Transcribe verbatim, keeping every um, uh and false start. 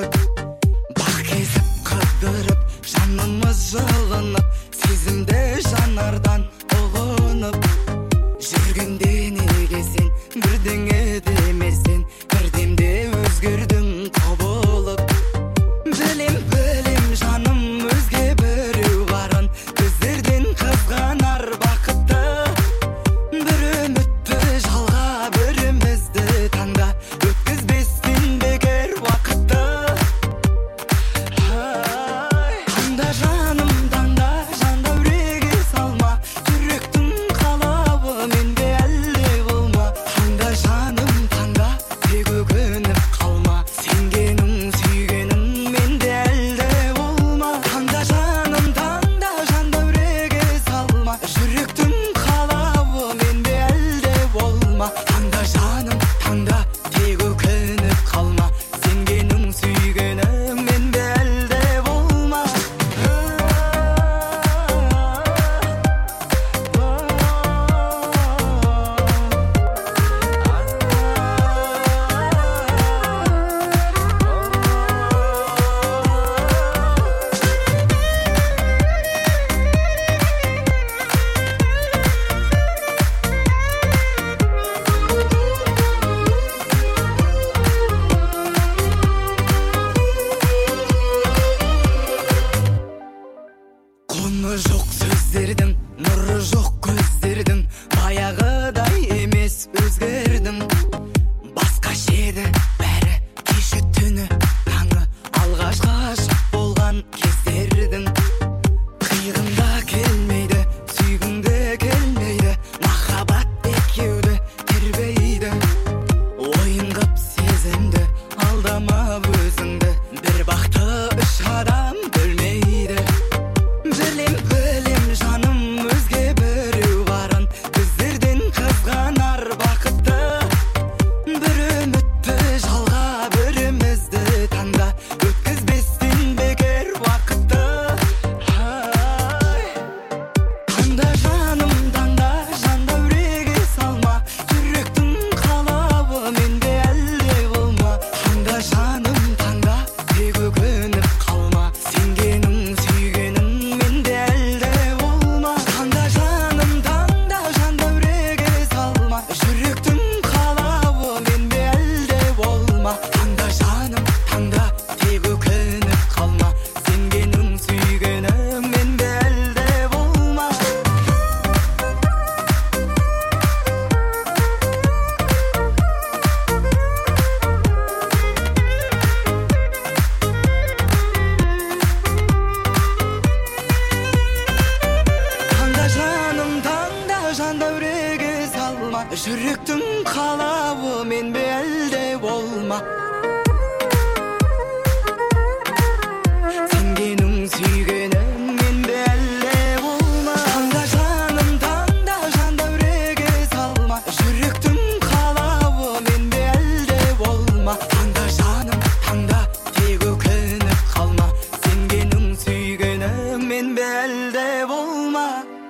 айтып, бақ кезіп қыдырып, жанымыз жылынып, сезімді жанардан ұғынып, жүргенде неге сен бірдеңе демесең, бірдемде өзгердің құбылып. Білем, білем жаным, өзге біреу барын, көздерден қызғанар бақытты. Бір үмітті жалға, бірімізді таңда, өткізбестен бекер уақытты. Таңда жаным, таңда, жандәуреге салма, жүректің қалауы менде әлде болма. Таңда жаным, таңда, тек өкініп қалма, сенгенің сүйгенің менде әлде болма. Таңда жаным, таңда, жандәуреге салма, жүректің қалауы менде әлде болма. Таңда жаным, таңда, тек өкініп қалма, сенгенің сүйгенің менде әлде болма. Құны жоқ сөздердің, нұры жоқ көздердің, баяғыдай емес өзгердім. Басқаша еді бәрі, кеше түні таңы, алғашқы ғашық болған кездердің. Қиғында келмейді, сүйгіңде келмейді, махаббат екеуді тербейді. Ойын қып сезімді, алдамап өзіңді, бір бақты үш адам бөлмейді. Білем, білем жаным, өзге біреу барын, көздерден қызғанар бақытты. Бір үмітті жалға, бірімізді таңда, өткізбестен бекер уақытты. Таңда жаным, таңда, жандәуреге салма, жүректің қалауы менде әлде болма. Таңда жаным, таңда, тек өкініп қалма, сенгенің сүйгенің менде әлде болма. Таңда жаным, таңда, жандәуреге салма, жүректің қалауы менде әлде болма. Таңда жаным, таңда, тек өкініп қалма, сенгенің сүйгенің менде әлде болма. Таңда жаным, таңда, жандәуреге салма, жүректің қалауы менде әлде болма. Сенгенің сүйгенің менде әлде болма. Таңда жаным, таңда, жандәуреге салма, жүректің қалауы менде әлде болма. Таңда жаным, таңда, тек өкініп қалма, сенгенің сүйгенің менде әлде болма.